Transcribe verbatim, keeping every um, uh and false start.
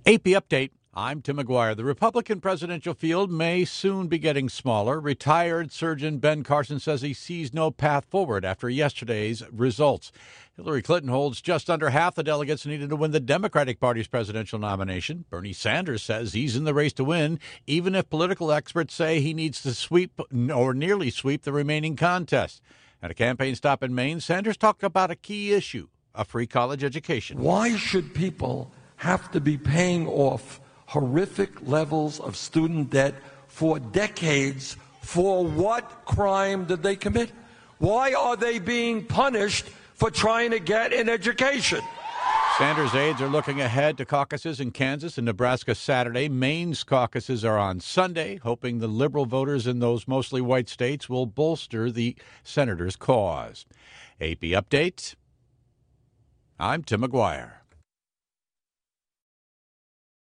A P Update. I'm Tim McGuire. The Republican presidential field may soon be getting smaller. Retired Surgeon Ben Carson says he sees no path forward after yesterday's results. Hillary Clinton holds just under half the delegates needed to win the Democratic Party's presidential nomination. Bernie Sanders says he's in the race to win, even if political experts say he needs to sweep or nearly sweep the remaining contest. At a campaign stop in Maine, Sanders talked about a key issue, a free college education. Why should people have to be paying off horrific levels of student debt for decades? For what crime did they commit? Why are they being punished for trying to get an education? Sanders' aides are looking ahead to caucuses in Kansas and Nebraska Saturday. Maine's caucuses are on Sunday, hoping the liberal voters in those mostly white states will bolster the senator's cause. A P Update. I'm Tim McGuire.